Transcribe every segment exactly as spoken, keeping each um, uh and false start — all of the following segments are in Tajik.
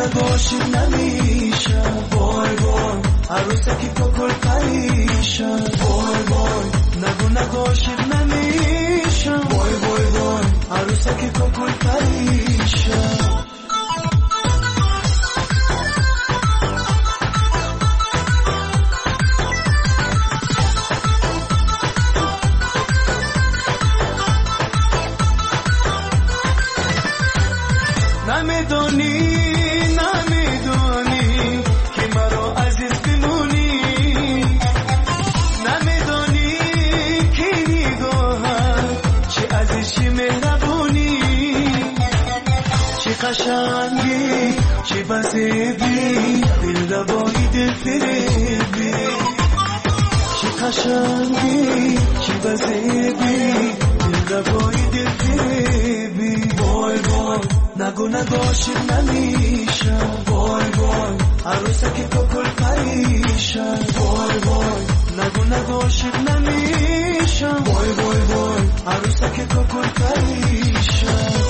نگوشی نمیشم وای وای عروسکی کل پریشم وای وای نگو نگوشی نمیشم وای وای وای عروسکی کل پریشم نمیدونی نمیدونی که مرا عزیز بمونی نمیدونی که نگاهم چه عزیزی مهربونی چه قشنگی چه بزیبی دل ربایی دل فریبی چه قشنگی چه بزیبی دل ربایی دل فریبی وای وای نگو نگوشی نمیشم وای وای عروسکی کل پریشم وای وای نگو نگوشی نمیشم وای وای وای عروسکی کل پریشم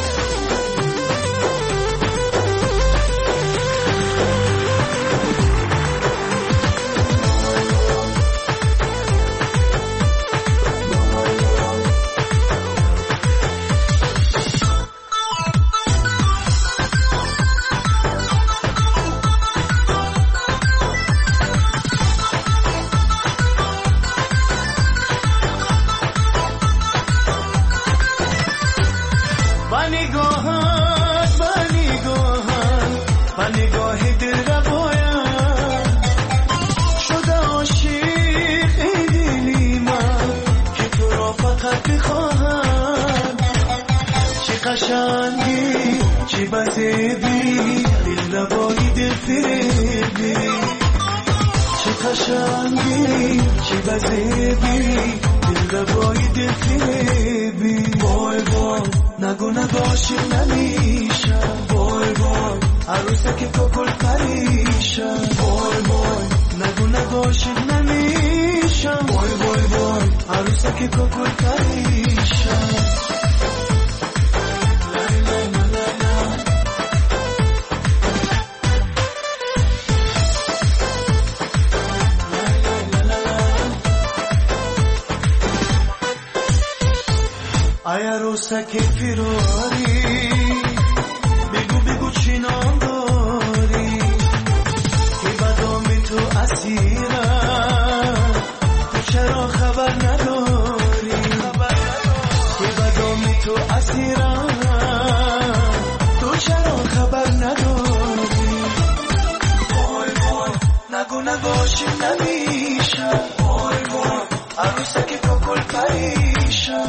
قشنگی چی بزیبی دل ربایی دل فریبی چی قشنگی چی بزیبی دل ربایی دل فریبی وای وای نگو نگوشی نمیشم وای وای عروسکی کل پریشم وای وای نگو نگوشی نمیشم وای وای وای عروسکی کل پریشم ای عروسک فراری بگو بگو چی نام داری که بدام تو اسیرم تو چرا خبر نداری که بدام تو اسیرم تو چرا خبر نداری وای وای نگو نگوشی نمیشم وای وای عروسک کل پریشم.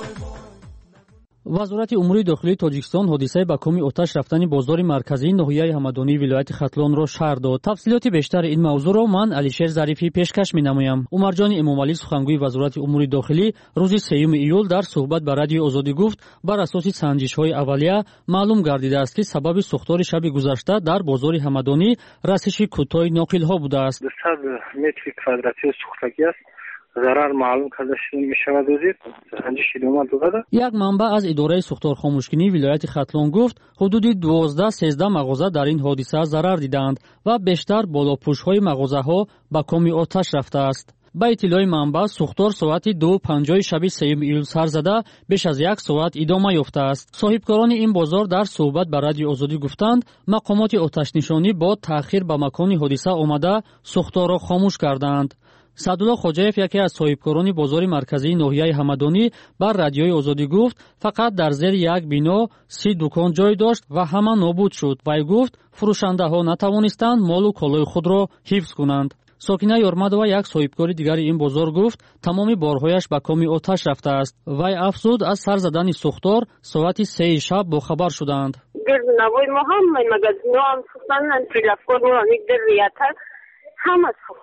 وزارت امور داخلی تاجیکستان حادثه با کمی آتش رفتن بازار مرکزی ناحیه همدانی ولایت ختلان را شرح داد. تفصیلات بیشتر این موضوع را من علیشیر ظریفی پیشکش می‌نمایم. عمرجان امامعلی سخنگوی وزارت امور داخلی روز سوم ایول در صحبت با رادیو آزادی گفت بر اساس سنجش‌های اولیه معلوم گردیده است که سبب سوختار شب گذشته در بازار همدانی رسش کوتاه ناقل‌ها بوده است. صد متر کвадрати سوختگی است. ضرر معلوم کرده شده می شود وزیر سنجش ادامه داده. یک منبع از اداره سوختار خاموشکنی ولایت ختلان گفت حدود دوازده سیزده مغازه در این حادثه ضرر دیدند و بیشتر بالاپوش‌های مغازه‌ها با کمی آتش رفته است. با اطلاع منبع سوختار ساعت دو و پنجاه شب سوم ایول سر زده بیش از یک ساعت ادامه یافته است. صاحبکاران این بازار در صحبت با رادیو آزادی گفتند مقامات آتش نشانی با تأخیر به مکان حادثه آمده سوختار را خاموش کردند. سعدالله خوجاєв یکی از صاحبکاران بازار مرکزی ناحیه همدانی بر رادیوی آزادی گفت فقط در زیر یک بینا سی دکان جای داشت و همه نابود شد. وی گفت فروشنده‌ها نتوانستند مال و کالای خود را حفظ کنند. ساکنه یارمدова یک صاحبکار دیگر این بازار گفت تمام بارهایش به کمی آتش رفته است. وی افزود از سر زدن سوختار ساعت سه شب با خبر شدند. نوای ما هم مگزینو هم سوختن پلافکار و یک در ریاتر همه سوخته است.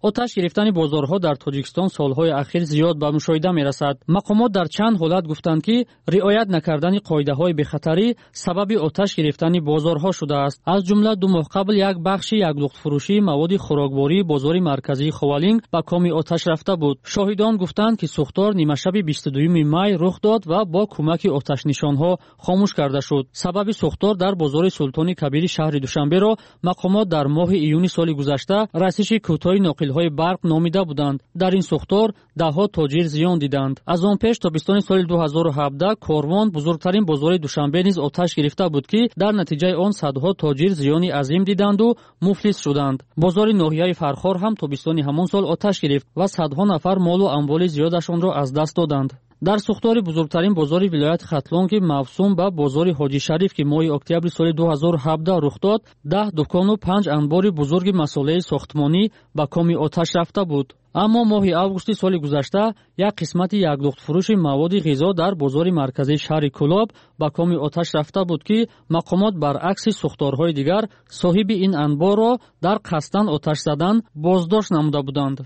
آتش گرفتن بازارها در تاجیکستان سالهای اخیر زیاد به مشاهده می‌رسد. مقامات در چند حالت گفتند که رعایت نکردن قاعده‌های بی‌خطری سبب آتش گرفتن بازارها شده است. از جمله دو ماه قبل یک بخش یک لخت فروشی مواد خوراکباری بازار مرکزی خوالینگ به کام آتش رفته بود. شاهدان گفتند که سوختار نیمه شب بیست و دوم می رخ داد و با کمک آتش نشانها خاموش کرده شد. سبب سوختار در بازار سلطان کبیر شهر دوشنبه را مقامات در ماه ایون سال گذشته رسش کوتاه ناقل‌های برق نامیده بودند. در این سوختار ده‌ها تاجر زیان دیدند. از آن پیش تابستان سال دو هزار و هفده کاروان بزرگترین بازار دوشنبه نیز آتش گرفته بود که در نتیجه آن صدها تاجر زیانی عظیم دیدند و مفلس شدند. بازار ناحیه فرخار هم تابستان همان سال آتش گرفت و صدها نفر مال و اموال زیادشان را از دست دادند. در سوختار بزرگترین بازار ولایت ختلون که موسوم به بازار حاجی شریف که ماه اکتبر سال دو هزار و هفده رخ داد، ده دکان و پنج انبار بزرگ مساله ساختمانی به کام آتش رفته بود. اما ماه اوگوست سال گذشته یک قسمت یک لخت فروش مواد غذا در بازار مرکزی شهر کلاب به کام آتش رفته بود که مقامات برعکس سوختارهای دیگر صاحب این انبار را در قصدن آتش زدن بازداشت نموده بودند.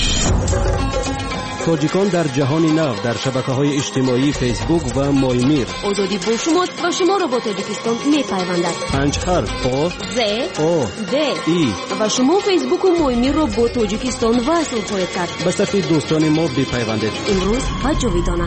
تاجیکان در جهان نو در شبکه‌های اجتماعی فیسبوک و مایمیر آزادی با شما و شما را با تاجیکستان می‌پیوندد. پنج حرف آ ز آ د ای و شما فیسبوک و مایمیر را با تاجیکستان وصل خواهید کرد. به صفحه دوستان ما بپیوندید. امروز و جاویدانه.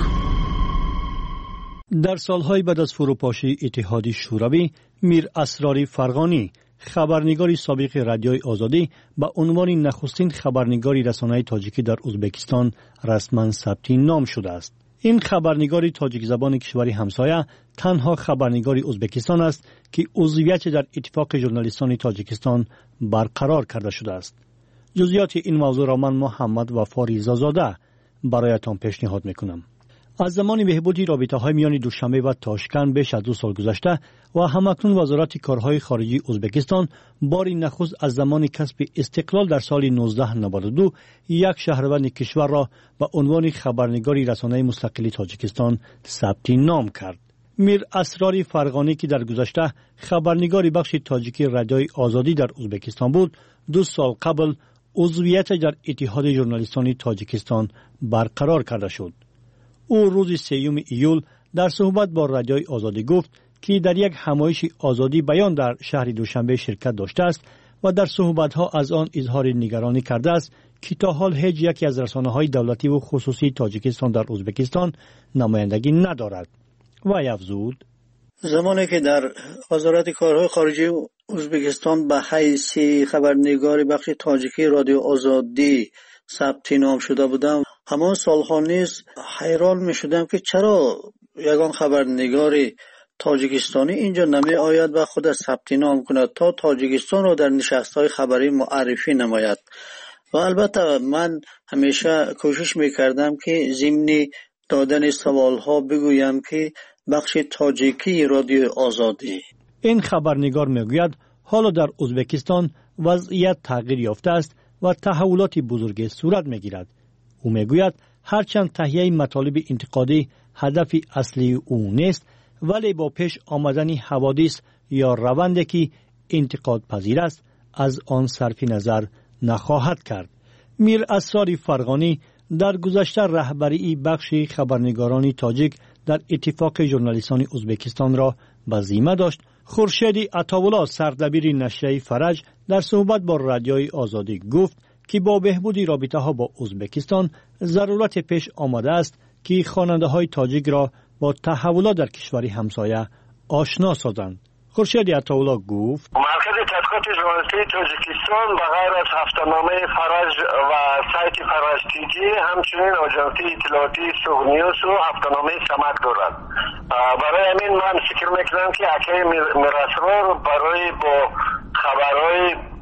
در سالهای بعد از فروپاشی اتحادیه شوروی، میر اسراری فرغانی خبرنگاری سابق رادیوی آزادی به عنوان نخستین خبرنگاری رسانه‌ای تاجیکی در ازبکستان رسما ثبت نام شده است. این خبرنگاری تاجیک زبان کشوری همسایه تنها خبرنگاری ازبکستان است که عضویت در اتفاق ژورنالیستان تاجیکستان برقرار کرده شده است. جزئیات این موضوع را من محمد وفا ریزازاده برایتان پیشنهاد میکنم. از زمان بهبودی رابطه‌های میان دوشنبه و تاشکند بیش از دو سال گذشته و همکنون وزارت کارهای خارجی ازبکستان باری نخست از زمان کسب استقلال در سال نوزده نود و دو یک شهروند کشور را به عنوان خبرنگاری رسانه مستقل تاجیکستان ثبت نام کرد. میر اسراری فرغانی که در گذشته خبرنگاری بخش تاجیکی رادیوی آزادی در ازبکستان بود، دو سال قبل عضویت در اتحاد ژورنالیستان تاجیکستان برقرار کرده شد. او روز سیوم ایول در صحبت با رادیوی آزادی گفت که در یک همایش آزادی بیان در شهر دوشنبه شرکت داشته است و در صحبت‌ها از آن اظهار نگرانی کرده است که تا حال هیچ یکی از رسانه‌های دولتی و خصوصی تاجیکستان در ازبکستان نمایندگی ندارد. و افزود: زمانی که در وزارت کارهای خارجی ازبکستان به حیث خبرنگار بخش تاجیکی رادیو آزادی ثبت نام شده بودم، همان سالها نیز حیران می شدم که چرا یگان خبرنگار تاجیکستانی اینجا نمی آید و خود ثبت نام کند تا تاجیکستان را در نشست‌های خبری معرفی نماید. و البته من همیشه کوشش می کردم که ضمن دادن سوالها بگویم که بخش تاجیکی رادیو آزادی. این خبرنگار می گوید حالا در ازبکستان وضعیت تغییر یافته است و تحولات بزرگی صورت می گیرد. او می گوید هرچند تهیه مطالب انتقادی هدف اصلی او نیست، ولی با پیش آمدن حوادث یا روندی که انتقاد پذیر است از آن صرف نظر نخواهد کرد. میر اسراری فرغانی در گذشته رهبری بخش خبرنگاران تاجیک در اتفاق ژورنالیستان ازبکستان را به ذمه داشت. خورشید عطاالله سردبیر نشریه فرج در صحبت با رادیوی آزادی گفت که با بهبودی رابطه ها با ازبکستان ضرورت پیش آمده است که خواننده های تاجیک را با تحولات در کشوری همسایه آشنا سازند. خورشید عطاالله گفت: مرکز تحقیقات ژورنالیستی تاجیکستان به غیر از هفته‌نامه فرج و سایت فرج تیجی همچنین آژانس اطلاعاتی سوغنیوس و هفته‌نامه سمک دارد. برای همین من فکر میکنم که اکه میراسرار برای با خبرهای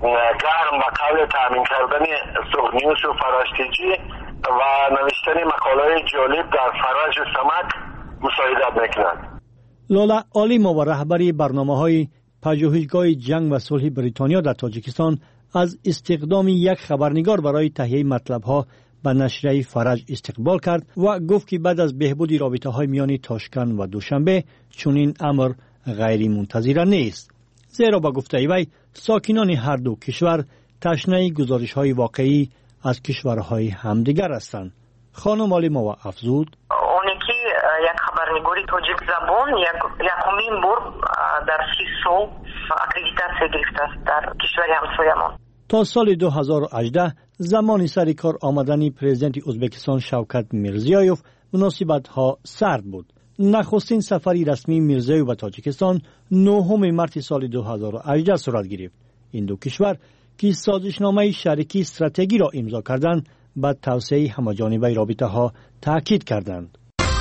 گرم و قبل تامین کردن سوغنیوس و فرج تیجی و نوشتن مقاله‌های جالب در فرج و سمک مساعدت میکنند. لاله عالیما و رهبری برنامه‌های پژوهشگاه جنگ و صلح بریتانیا در تاجیکستان از استخدام یک خبرنگار برای تهیه مطلب‌ها به نشریه فرج استقبال کرد و گفت که بعد از بهبودی رابطه‌های میان تاشکند و دوشنبه چنین امر غیر منتظره نیست، زیرا با گفته وی ساکنان هر دو کشور تشنه گزارش‌های واقعی از کشورهای همدیگر هستند. خانم علیمова افزود: اونی که یک خبرنگاری تاجیک زبان یکمین بار در سی سال اکریدیتاسیه گرفته است در کشور همسایه‌مان. تا سال دو هزار و هجده زمان سر کار آمدن پرزیدنت ازبکستان شوکت میرزیایوف مناسبت‌ها سرد بود. نخستین سفری رسمی میرزیایوف به تاجیکستان نهم مارس سال دو هزار و هجده صورت گرفت. این دو کشور که سازشنامه شریکی استراتژی را امضا کردند، به توسعه همه‌جانبه رابطه‌ها تاکید کردند.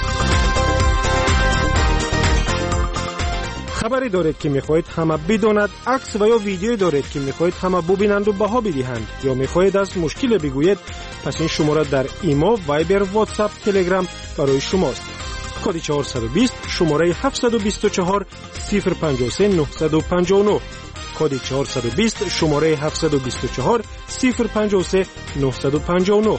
خبری دارید که میخواهید همه بداند، عکس و یا ویدیویی دارید که میخواهید همه ببینند و بها بدهند، یا میخواهید از مشکل بگویید، پس این شماره در ایما، وایبر، واتساپ، تلگرام برای شماست. کد چهارصد و بیست شماره هفتصد و بیست و چهار صفر پنجاه و سه نهصد و پنجاه و نه. کد چهارصد و بیست شماره هفتصد و بیست و چهار صفر پنجاه و سه نهصد و پنجاه و نه.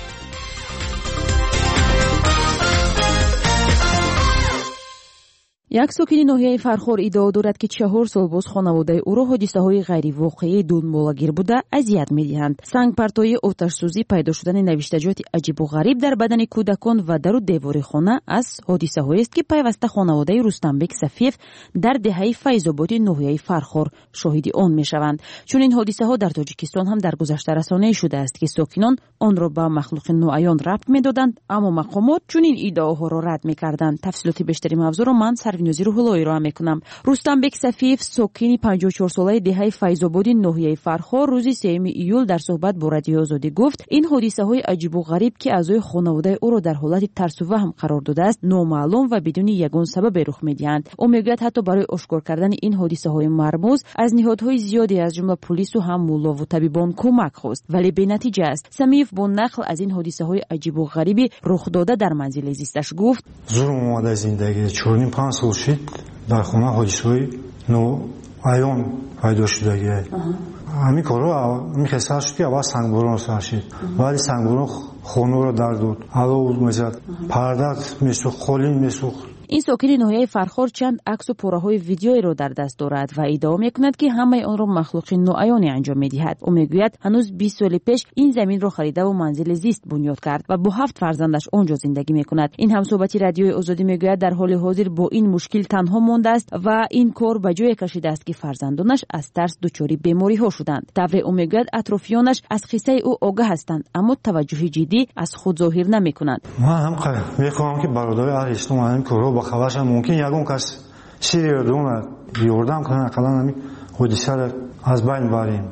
یک ساکن ناحیه فرخار ادعا دارد که چهار سال باز خانواده او را حادثه‌های غیر واقعی دنبالگیر بوده اذیت می‌دهند. سنگپرتای آتش‌سوزی، پیدا شدن نوشتجات عجیب و غریب در بدن کودکان و در و دیوار خانه از حادثه‌هایی است که پیوسته خانواده رستمبک صفیف در دهه فیض‌آباد ناحیه فرخار شاهد آن می‌شوند. چون این حادثه‌ها در تاجیکستان هم در گذشته رسانه‌ای شده است که ساکنان آن را به مخلوق ناعیان ربط می‌دادند، اما مقامات چون این ادعاها را رد می‌کردند. تفصیلات بیشتری موضوع را من نوزی روح الله را میکنم. رستمبک صفیف ساکن پنجاه و چهار ساله دهه فیض‌آباد ناحیه فرخار روز سوم ایول در صحبت با رادیو آزادی گفت این حادثه های عجیب و غریب که اعضای خانواده او را در حالت ترس و وهم قرار داده است نامعلوم و بدون یگان سبب رخ میدهند. او میگوید حتی برای آشکار کردن این حادثه های مرموز از نهادهای زیادی از جمله پلیس و هم مولا و طبیبان کمک خواست، ولی به نتیجه است. سمیف با نقل از این حادثه های عجیب و غریبی رخ داده در منزل زیستش گفت: زورم اومد از زندگی چهار پنج سال شد در خونه حادثه‌های نو عیان پیدا شده. همین کارا میخواست شد که اول سنگباران سر شد، ولی سنگباران خونه را در داد، علاوه میزد، پردت میسوخت، خالی میسوخت. این ساکن ناحیه فرخار چند عکس و پاره‌های ویدیویی را در دست دارد و ادعا می‌کند که همه آن را مخلوق ناعیانی انجام می‌دهد. او می‌گوید هنوز بیست سال پیش این زمین را خریده و منزل زیست بنیاد کرد و با هفت فرزندش آنجا زندگی می‌کند. این همصحبتی رادیوی آزادی می‌گوید در حال حاضر با این مشکل تنها مانده است و این کار به جای کشیده است که فرزندانش از ترس دچار بیماری‌ها شدند. طبعا او می‌گوید اطرافیانش از قصه او آگاه هستند اما توجه جدی از خود ظاهر نمی‌کنند. من هم می‌خواهم که برادر اهل این کارو با خبرش ممکن یگون کس سیری دونه یاردم کنه کلا نمی حادثه را از بین بریم.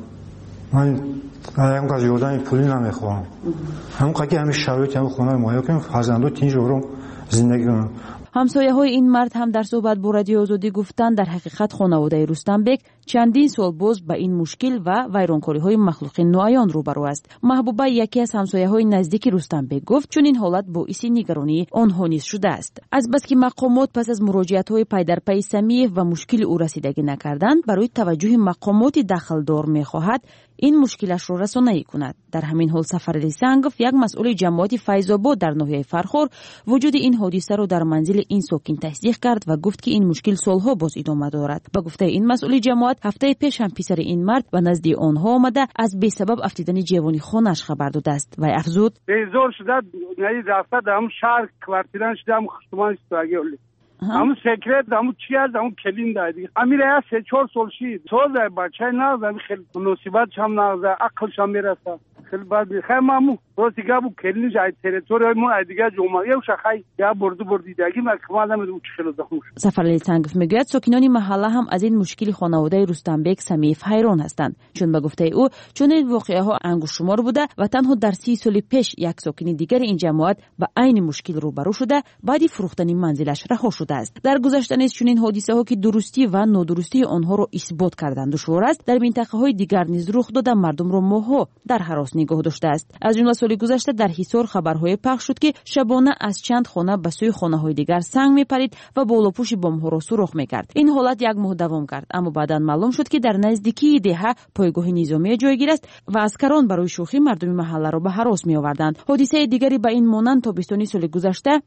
من یگون کس یاردم پولی نمیخوام. همون که همین شرایط همون خونه ما که فرزندو تینج رو زندگی کنن. همسایه های این مرد هم در صحبت با رادیو آزادی گفتند در حقیقت خانواده رستمبک چندین سال باز با این مشکل و ویرانکاری های مخلوق ناعیان روبرو است. محبوبه یکی از همسایه های نزدیک رستمبک گفت چون این حالت باعث نگرانی آنها نیز شده است. از بس که مقامات پس از مراجعت های پی در پی سمیع و مشکل او رسیدگی نکردند، برای توجه مقامات دخل دار می‌خواهد این مشکلش را رسانه‌ای کند. در همین حال سفر سنگف یک مسئول جماعت فیض‌آباد در ناحیه فرخار وجود این حادثه را در منزل این ساکن تصدیق کرد و گفت که این مشکل سالها باز ادامه دارد. با گفته این مسئول جماعت هفته پیش هم پسر این مرد و نزد آنها آمده از بی سبب افتیدن جوانی خانش خبر داده است و افزود: بیزار شده نه رفته در همون شهر کوارتیران شده همون خصوصان استراگی همون سکرت همون چی از همون کلین دادی امیره سه چهار سال شید سال بچه نازم خیلی مناسبت هم نازه عقلش هم میرسه خیلی بعد خیلی مامو روز دیگه بو کلین جای تریتوری ما دیگه جمعه و شخای یا بردو بردیدگی ما کمال نمیدونم چه خیلی زخم شد. سفرعلی تنگف میگوید ساکنان محله هم از این مشکل خانواده رستمبک سمیف حیران هستند، چون به گفته او چون این واقعه ها انگشت شمار بوده و تنها در سی سال پیش یک ساکن دیگر این جماعت با عین مشکل روبرو شده بعد فروختن منزلش رها شده است. در گذشته نیز چنین حادثه ها که درستی و نادرستی آنها را اثبات کردن دشوار است در منطقه های دیگر نیز رخ داده مردم را ماه‌ها در هراس نگاه داشته است. از جمله سال گذشته در حصار خبرهای پخش شد که شبانه از چند خانه به سوی خانه‌های دیگر سنگ میپرید و بالاپوش بمب‌ها را سوراخ میکرد. این حالت یک ماه دوام کرد، اما بعداً معلوم شد که در نزدیکی دهه پایگاه نظامی جایگیر است و عسکران برای شوخی مردم محله را به هراس میآوردند. حادثه دیگری به این مانند تابستان سال گذشته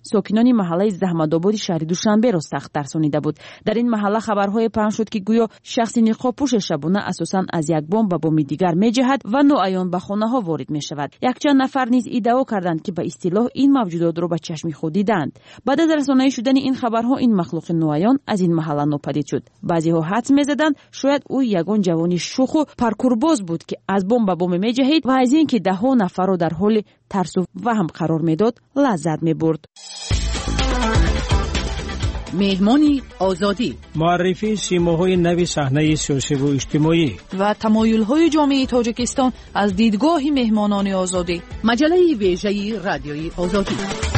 ساکنان محله زحمت‌آباد شهر دوشنبه را سخت ترسانیده بود. در این محله خبرهای پخش شد که گویا شخصی نقاب‌پوش شبانه اساساً از یک بمب به بمب دیگر می‌جهد و ناعیان به خانه‌ها وارد می‌شود. یک چند نفر نیز ادعا کردند که به اصطلاح این موجودات را به چشم خود دیدند. بعد از رسانه‌ای شدن این خبرها این مخلوق ناعیان از این محله ناپدید شد. بعضی‌ها حدس می‌زدند شاید او یگان جوانی شوخ و پارکورباز بود که از بمب به بمب می‌جهید و از اینکه ده‌ها نفر را در حال ترس و وهم قرار می‌داد لذت می‌برد. مهمانی آزادی، معرفی سیماهای نوی صحنه سیاسی و اجتماعی و تمایل‌های جامعه تاجیکستان از دیدگاه مهمانان آزادی. مجله ویژه رادیوی آزادی.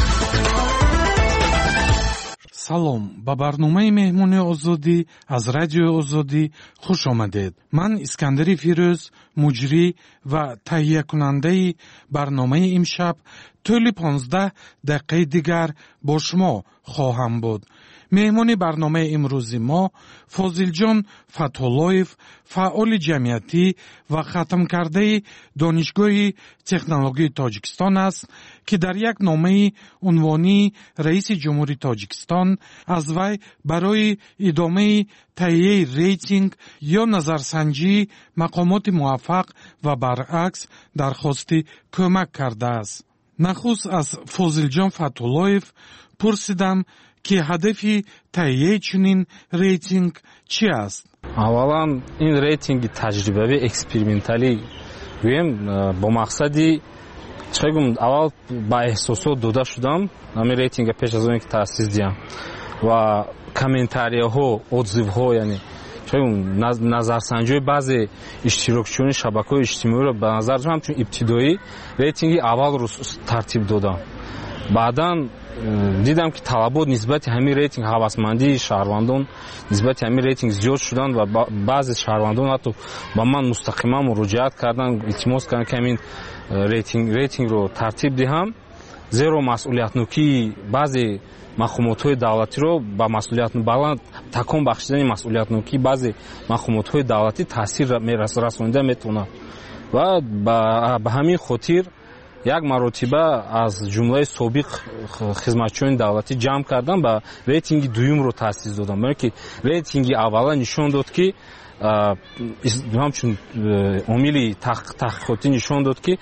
салом ба барномаи меҳмони озодӣ аз радиои озодӣ хуш омадед. ман искандари фирӯз муҷрӣ ва таҳиякунандаи барномаи имшаб тӯли понздаҳ дақиқаи дигар бо шумо хоҳам буд. меҳмони барномаи имрӯзи мо фозилҷон фатҳуллоев, фаъоли ҷамъиятӣ ва хатмкардаи донишгоҳи технологии тоҷикистон аст ки дар як номаи унвонии раиси ҷумҳури тоҷикистон аз вай барои идомаи таҳияи рейтинг ё назарсанҷии мақомоти муваффақ ва баръакс дархости кӯмак кардааст. нахуст аз фозилҷон фатҳуллоев пурсидам ки ҳадафи таҳияи чунин рейтинг чӣ аст? аввалан ин рейтинги таҷрибавӣ эксперименталӣ гӯем бо мақсади чӣ гум аввал ба эҳсосот дода шудам ҳамин рейтинга пеш аз он ки таъсис диҳам ва комментарияҳо отзивҳо яъне чӣ гум назарсанҷиҳои баъзе иштирокчиёни шабакаҳои иҷтимоиро ба назар ҳамчун ибтидоӣ рейтинги аввалро тартиб додам. баъдан дидам ки талабот нисбати ҳамин рейтинг ҳавасмандии шаҳрвандон нисбати ҳамин рейтинг зиёд шуданд ва баъзе шаҳрвандон ҳатто ба ман мустақиман муроҷиат карданд, илтимос карданд ки ҳамин рейтингро тартиб диҳам, зеро масъулиятнокии баъзе мақомотҳои давлатиро ба масъулиятно баланд такон бахшидани масъулиятнокии баъзе мақомотҳои давлатӣ таъсир расонида метавонад ва ба ҳамин хотир як маротиба аз ҷумлаи собиқ хизматчиёни давлатӣ ҷамъ кардам ба рейтинги дуюмро таъсис додам. барои ки рейтинги аввала нишон дод ки ҳамчун омили таҳқиқотӣ нишон дод ки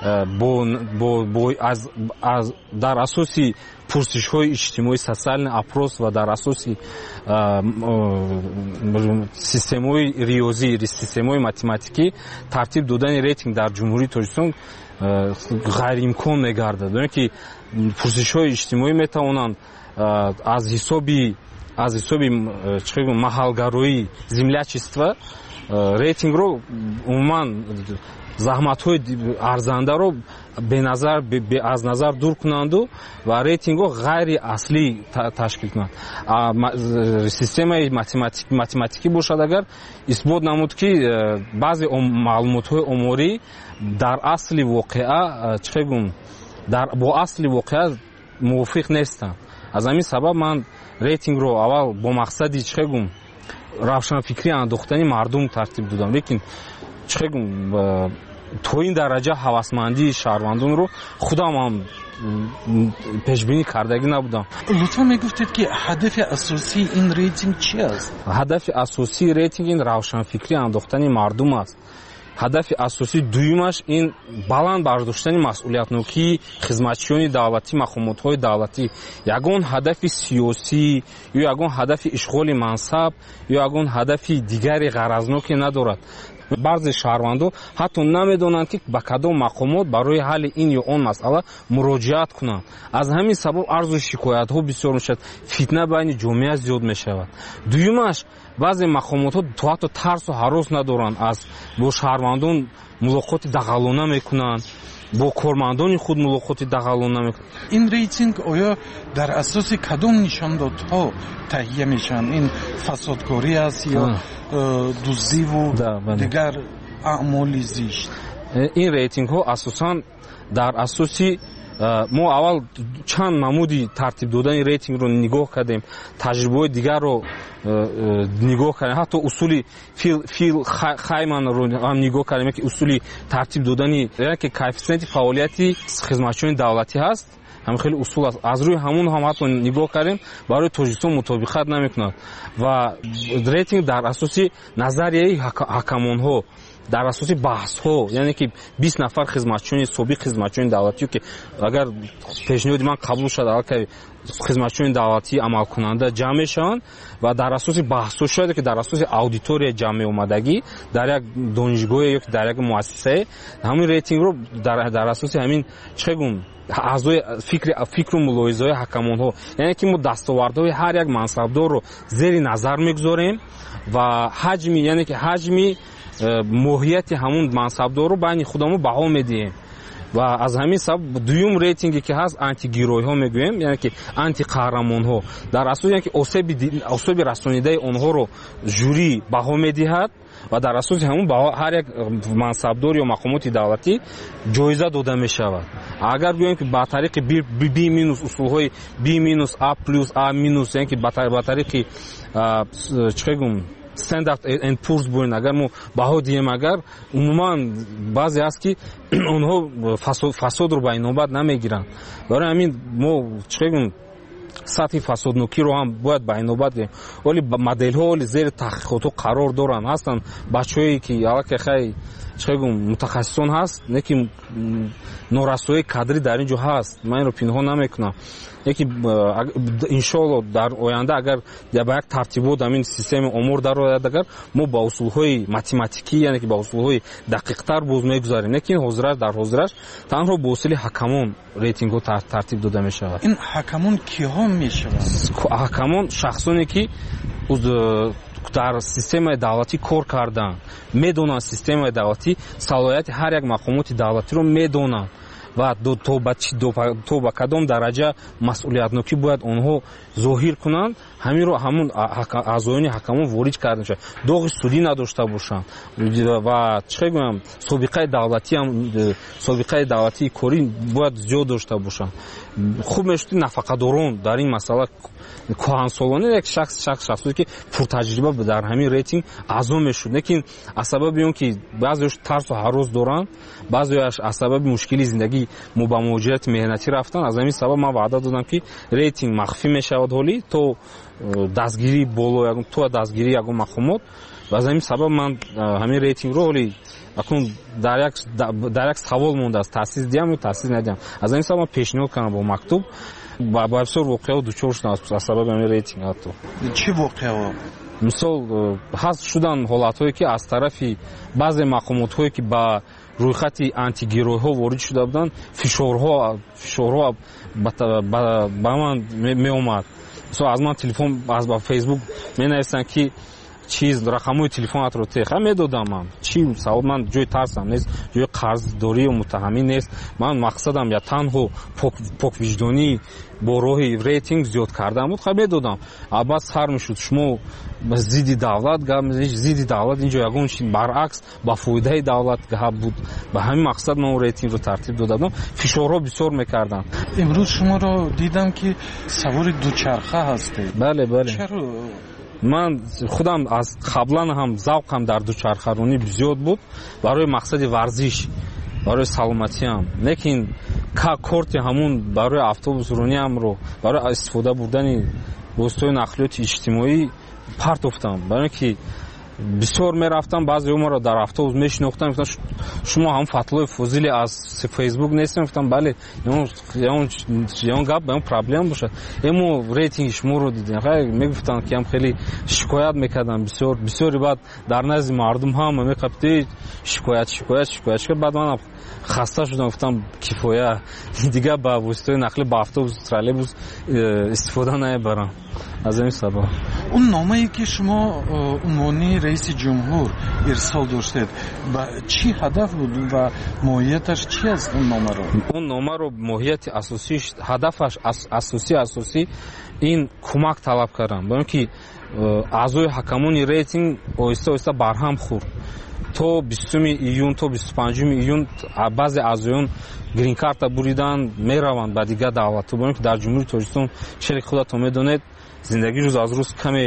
дар асоси пурсишҳои иҷтимоӣ социальный опрос ва дар асоси системаҳои риёзӣ системаҳои математикӣ тартиб додани рейтинг дар ҷумҳурии тоҷикистон ғайриимкон мегардад. барои ки пурсишҳои иҷтимоӣ метавонанд аз ҳисоби аз ҳисоби маҳалгароӣ землячества рейтингро умуман заҳматҳои арзандаро беназар аз назар дур кунанду ва рейтингҳо ғайри аслӣ ташкил кунанд. системаи математикӣ бошад агар исбот намуд ки баъзе маълумотҳои оморӣ дар асли воқеа чӣ гум бо асли воқеа мувофиқ нестанд. аз ҳамин сабаб ман рейтингро аввал бо мақсади чӣ гум равшанфикрӣ андохтани мардум тартиб додам, лекин чӣ гум то ин дараҷа ҳавасмандии шаҳрвандонро худам ҳам пешбинӣ кардагӣ набудам. лутфан мегуфтед ки ҳадафи асосии ин рейтинг чӣ аст? ҳадафи асосии рейтинг ин равшанфикрӣ андохтани мардум аст. ҳадафи асосии дуюмаш ин баланд бардоштани масъулиятнокии хизматчиёни давлатӣ, мақомотҳои давлатӣ. ягон ҳадафи сиёсӣ ё ягон ҳадафи ишғоли мансаб ё ягон ҳадафи дигари ғаразноке надорад. баъзе шаҳрвандон ҳатто намедонанд ки ба кадом мақомот барои ҳалли ин ё он масъала муроҷиат кунанд. аз ҳамин сабаб арзу шикоятҳо бисёр мешавад, фитна байни ҷомеа зиёд мешавад. дуюмаш баъзе мақомотҳо то ҳатто тарсу ҳарос надоранд, аз бо шаҳрвандон мулоқоти дағалона мекунанд, бо кормандони худ мулоқоти дағалона мекунанд. ин рейтинг оё дар асоси кадом нишондодҳо таҳия мешаванд? ин фасодкорӣ аст ё дуздиву дигар аъмоли зишт? ин рейтингҳо асосан дар асоси мо аввал чанд намуди тартиб додани рейтингро нигоҳ кардем, таҷрибаҳои дигарро нигоҳ кардем, ҳатто усули фил хайманро ҳам нигоҳ кардем ки усули тартиб додани ки коэффициенти фаъолияти хизматчиёни давлатӣ ҳаст. ҳам хеле усул аст. Аз рӯи ҳамун ҳам ҳатто нигоҳ кардем барои Тоҷикистон мутобиқат намекунад ва рейтинг дар асоси назарияи ҳакамонҳо, дар асоси баҳсҳо, яъне ки бист нафар хизматчони собиқ хизматчони давлатӣ ки агар пешниҳоди ман қабул шуд алка хизматчони давлатӣ амалкунанда ҷамъ мешаванд ва дар асоси баҳсҳо шояд ки дар асоси аудитория ҷамъ меомадагӣ дар як донишгоҳе ё ки дар як муассисае ҳамин рейтингро дар дар асоси ҳамин чӣ гум аъзои фикри фикру мулоҳизаҳои ҳакамонҳо, яъне ки мо дастовардҳои ҳар як мансабдорро зери назар мегузорем ва ҳаҷми яъне ки ҳаҷми моҳияти ҳамун мансабдорро байни худамон баҳо медиҳем ва аз ҳамин сабаб дуюм рейтинге ки ҳаст антигиройҳо мегӯем, яъне ки антиқаҳрамонҳо дар асоси яъне ки осеби осеби расонидаи онҳоро жюри баҳо медиҳад ва дар асоси ҳамун баҳо ҳар як мансабдор ё мақомоти давлатӣ ҷоиза дода мешавад. Агар гӯем ки ба тариқи би минус усулҳои би минус а плюс а минус яъне ки ба тариқи чӣ гум стандарт энд пурс бурин агар мо баҳо диҳем, агар умуман баъзе аст ки онҳо фасодро ба инобат намегиранд. барои ҳамин мо чӣ гум сатҳи фасоднокиро ҳам бояд ба инобат гирем. оли моделҳо оли зери таҳқиқотҳо қарор доранд. ҳастанд бачаҳое ки аллакай хай чӣ гум мутахассисон ҳаст, не ки норасоии кадрӣ дар ин ҷо ҳаст. ман инро пинҳон намекунам. яки иншоалло дар оянда агар ба як тартибот амин системаи омор дарояд, агар мо ба усулҳои математикӣ яъне ки ба усулҳои дақиқтар боз мегузарем, не ки ҳозираш дар ҳозираш танҳо бо усули ҳакамон рейтингҳо тартиб дода мешавад. ин ҳакамон киҳо мешаванд? ҳакамон шахсоне ки дар системаи давлатӣ кор кардан, медонанд системаи давлатӣ салоҳияти ҳар як мақомоти давлатиро медонанд ва то ба кадом дараҷа масъулиятнокӣ бояд онҳо зоҳир кунанд, ҳаминро ҳамун аъзоёни ҳакамон ворид карда мешавад. доғи судӣ надошта бошанд ва чӣ гӯям собиқаи давлатӣ ҳам собиқаи давлатии корӣ бояд зиёд дошта бошанд. хуб мешуд нафақадорон дар ин масъала коҳансолона як шахс шахс шахсе ки пуртаҷриба дар ҳамин рейтинг аъзо мешуд, лекин аз сабаби он ки баъзеаш тарсу ҳарос доранд, баъзеаш аз сабаби мушкили зиндагӣ мо ба муҳоҷирати меҳнатӣ рафтан, аз ҳамин сабаб ман ваъда додам ки рейтинг махфӣ мешавад ҳолӣ то дастгирии боло то дастгирии ягон мақомот. ва аз ҳамин сабаб ман ҳамин рейтингро ҳолӣ акун дар як дар як савол мондааст, таъсис диҳам ё таъсис надиҳам. аз ҳамин сабаб ман пешниҳод кардам бо мактуб ба бисёр воқеаҳо дучор шудам аз сабаби ҳамин рейтинг. ҳатто чӣ воқеаҳо? мисол ҳаст шудан ҳолатҳое ки аз тарафи баъзе мақомотҳое ки ба рӯйхати антигиройҳо ворид шуда буданд, фишорҳо фишорҳо ба ман меомад. мисол аз ман телефон аз ба фейсбук менависанд ки чиз рақамҳои телефонатро теха медодам. ман чӣ савол, ман ҷои тарсам нест, ҷои қарздорӣ ё муттаҳамӣ нест. ман мақсадам я танҳо поквиҷдонӣ бо роҳи рейтинг зиёд кардан буд, хай медодам. албат сар мешуд шумо зидди давлат гап зидди давлат, ин ҷо ягон чи баръакс ба фоидаи давлат гап буд. ба ҳамин мақсад ман рейтингро тартиб дода будам. фишорҳо бисёр мекарданд. имрӯз шуморо дидам ки савори дучарха ҳастед. бале бале. чаро? ман худам аз қаблан ҳам завқам дар дучархаронӣ зиёд буд барои мақсади варзиш, барои саломатиам, лекин корти ҳамун барои автобусрониамро барои истифода бурдани воситаҳои нақлиёти иҷтимоӣ партофтам. барои ки бисёр мерафтам, баъзеҳо маро дар автобус мешинохтанд, гуфтанд шумо ҳам Фатлои Фозили аз фейсбук нестем? гуфтам бале, ягон гап ягон проблема бошад, эмо рейтинги шуморо дидем. мегуфтанд ки ҳам хеле шикоят мекардам, бисёр бисёри баъд дар назди мардум ҳама меқабти шикоят шикоят шикоят шикоят. баъд манам хаста шудам, гуфтам кифоя, дигар ба воситаҳои нақли ба автобус троллейбус истифода намебарам. аз ин сабаб он номае ки шумо унвони раиси ҷумҳур ирсол доштед ба чӣ ҳадаф буд ва моҳияташ чӣ аст? он номаро он номаро моҳияти асосиш ҳадафаш асосӣ асосӣ ин кӯмак талаб кардам, бо ин ки аъзои ҳакамони рейтинг оҳиста оҳиста барҳам хӯрд. то бистуми июн то бисту панҷуми июн баъзе аъзоён грин-карта буридан мераванд ба дигар давлатҳо, бо ин ки дар ҷумҳури Тоҷикистон челе ки худатон медонед зиндагӣ рӯз аз рӯз каме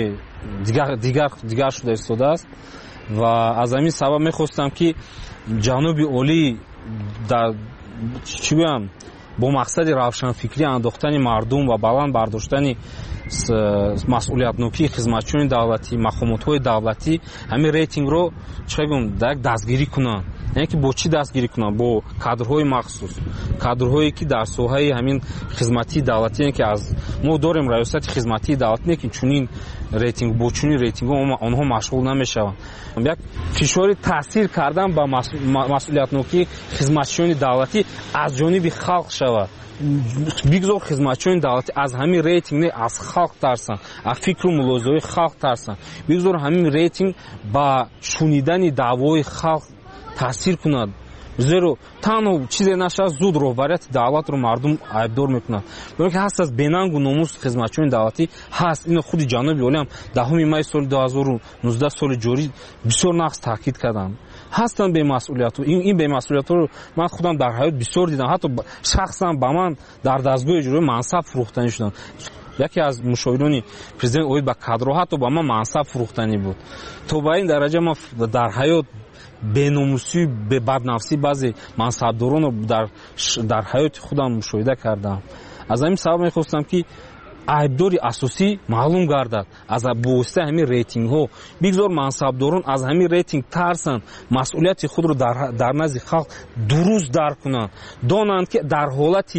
дигар шуда истодааст ва аз ҳамин сабаб мехостам ки ҷаноби олӣ чӣ гӯям бо мақсади равшанфикрӣ андохтани мардум ва баланд бардоштани масъулиятнокии хизматчиёни давлатӣ, мақомотҳои давлатӣ ҳамин рейтингро чӣ гум як дастгирӣ кунанд. яъне ки бо чӣ дастгирӣ кунанд? Бо кадрҳои махсус, кадрҳое ки дар соҳаи ҳамин хизматии давлатӣ, ки аз мо дорем раёсати хизматии давлатӣ, не ки чунин рейтинг бо чунин рейтингҳо онҳо машғул намешаванд. як фишори таъсир кардан ба масъулиятнокии хизматчиёни давлатӣ аз ҷониби халқ шавад. бигзор хизматчиёни давлатӣ аз ҳамин рейтинг не аз халқ тарсанд, аз фикру мулозаҳои халқ тарсанд. бигзор ҳамин рейтинг ба шунидани даъвои халқ таъсир кунад. зеро танҳо чизе нашад зуд роҳбарияти давлатро мардум айбдор мекунад. бароки ҳаст аз бенангу номус хизматчиёни давлатӣ ҳаст. ино худи ҷаноби олиам даҳуми май соли дуҳазору нуздаҳ соли ҷорӣ бисёр нақс таъкид карданд. ҳастанд бемасъулиятҳо. ин бемасъулиятҳоро ман худам дар ҳаёт бисёр дидам. ҳатто шахсан ба ман дар дастгоҳи иҷроӣ мансаб фурӯхтанӣ шуданд. яке аз мушовирони президент оид ба кадро ҳатто ба ман мансаб фурӯхтанӣ буд. то ба ин дараҷа ман дар ҳаёт беномусӣ, баднафсӣ баъзе мансабдоронро дар дар ҳаёти худам мушоҳида кардам. аз ҳамин сабаб мехостам ки айбдори асосӣ маълум гардад аз бовоситаи ҳамин рейтингҳо. бигзор мансабдорон аз ҳамин рейтинг тарсанд, масъулияти худро дар назди халқ дуруст дарк кунанд, донанд ки дар ҳолати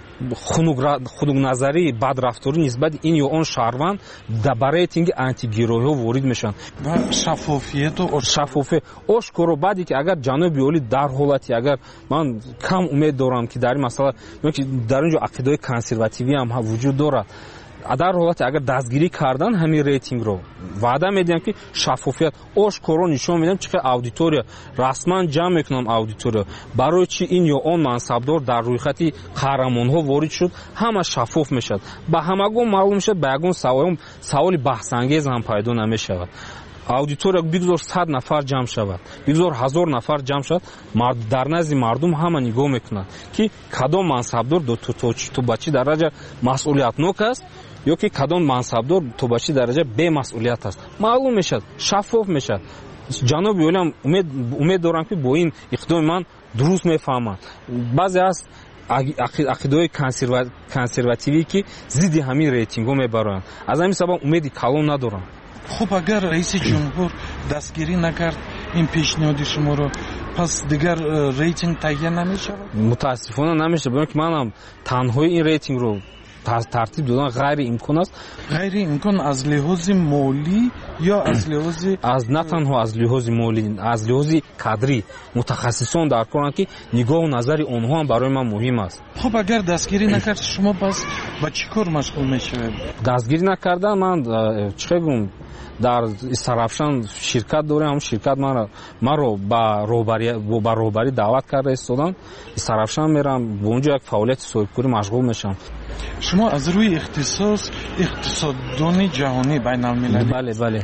хунукназарии бадрафторӣ нисбати ин ё он шаҳрванд ба рейтинги антигироиҳо ворид мешаванд. шаффофияту шаффофият ошкоро баъде ки агар ҷаноби олӣ дар ҳолати агар ман кам умед дорам ки дар ин масъала дар инҷо ақидаҳои консервативӣ ҳам вуҷуд дорад. дар ҳолате агар дастгирӣ кардан ҳамин рейтингро ваъда медиҳам ки шаффофият ошкоро нишон медиҳам чӣ қадр аудитория расман ҷамъ мекунам аудитория барои чӣ ин ё он мансабдор дар рӯйхати қаҳрамонҳо ворид шуд. ҳама шаффоф мешавад, ба ҳамагон маълум мешавад, ба ягон саволи баҳсангез ҳам пайдо намешавад. аудитория бигзор сад нафар ҷамъ шавад, бигзор ҳазор нафар ҷамъ шавад, дар назди мардум ҳама нигоҳ мекунад ки кадом мансабдор то ба чӣ дараҷа масъулиятнок аст ё ки кадом мансабдор то ба чӣ дараҷа бемасъулият аст. маълум мешавад, шаффоф мешавад. ҷаноби олиам умед дорам ки бо ин иқтидоми ман дуруст мефаҳманд. баъзе аст ақидаҳои консервативӣ ки зидди ҳамин рейтингҳо мебароянд. аз ҳамин сабаб умеди калон надорам. хуб агар раиси ҷумҳур дастгирӣ накард ин пешниҳоди шуморо, пас дигар рейтинг таҳия намешавад? мутаассифона намешавад, бароки манам танҳои ин рейтингро тартиб додан ғайриимкон аст. ғайриимкон аз лиҳози молӣ ё аз лиҳози аз на танҳо аз лиҳози молӣ, аз лиҳози кадрӣ мутахассисон дар коранд ки нигоҳу назари онҳо ҳам барои ман муҳим аст. хуб агар дастгирӣ накард шумо пас ба чӣ кор машғул мешавед? дастгирӣ накардан ман чӣ гум дар Сарафшан ширкат дорем. ҳамун ширкат маро ба роҳбарӣ даъват карда истоданд. Сарафшан мерам, бо онҷо як фаъолияти соҳибкорӣ машғул мешавам. шумо аз рӯи ихтисос иқтисоддони ҷаҳонӣ байналмилалӣ. бале бале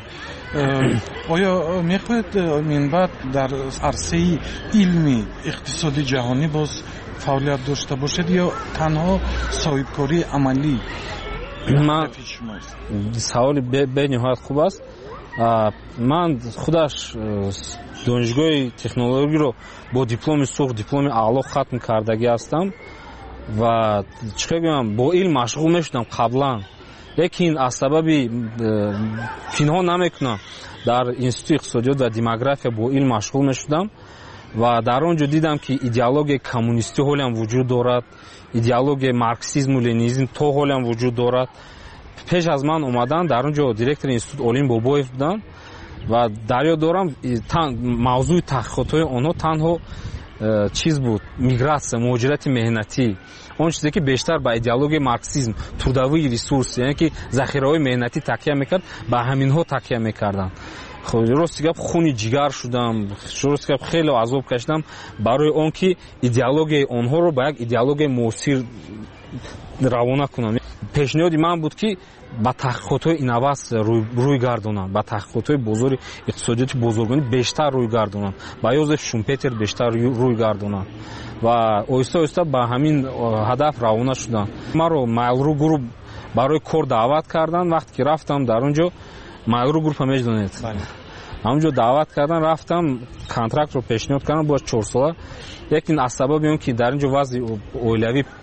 оё мехоҳед минбаъд дар арсаи илми иқтисоди ҷаҳонӣ боз фаъолият дошта бошед ё танҳо соҳибкории амалӣ? ман саволи бениҳоят хуб аст. ман худаш донишгоҳи технологиро бо дипломи сурх, дипломи аъло хатм кардагӣ ҳастам ва чӣ гӯям бо илм машғул мешудам қаблан, лекин аз сабаби пинҳон намекунам дар институти иқтисодиёт ва демография бо илм машғул мешудам ва дар он ҷо дидам ки идеологияи коммунистӣ ҳолиам вуҷуд дорад, идеологияи марксизму ленинизм то ҳолиам вуҷуд дорад. пеш аз ман омадан дар он ҷо директори институт Олим Бобоев буданд ва дар ёд дорам мавзӯи таҳқиқотҳои онҳо танҳо чиз буд, миграция, муҳоҷирати меҳнатӣ, он чизе ки бештар ба идеологияи марксизм, трудовии ресурс, яъне ки захираҳои меҳнатӣ такя мекард, ба ҳаминҳо такя мекарданд. рости гап хуни ҷигар шудам, рости гап хеле азоб кашидам барои он ки идеологияи онҳоро ба як идеологияи муосир равона кунам. пешниҳоди ман буд ки ба таҳқиқотҳои инноватсия рӯй гардонам, ба таҳқиқотҳои бозори иқтисодиёти бозоргонӣ бештар рӯй гардонам, ба Йозеф Шумпетер бештар рӯй гардонам ва оҳиста оҳиста ба ҳамин ҳадаф равона шудам. маро Mail.ru групп барои кор даъват карданд. вақте ки рафтам дар он ҷо, Mail.ru группа медонед, ҳамонҷо даъват кардан, рафтам контрактро пешниҳод кардам, бояд чор сола, лекин аз сабаби он ки дар ин ҷо вазъи оилавӣ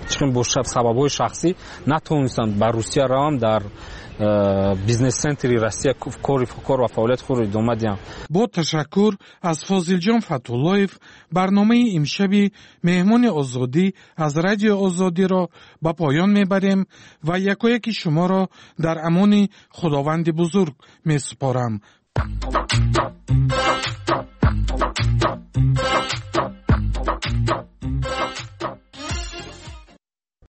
чун бо сабабҳои шахсӣ натавонистам ба Русия равам. Дар бизнес центри Россия кори кор ва фаъолияти худро идома диҳам. бо ташаккур аз Фозилҷон Фатҳуллоев барномаи имшаби меҳмони озодӣ аз радиои озодиро ба поён мебарем ва якояки шуморо дар амони худованди бузург месупорам.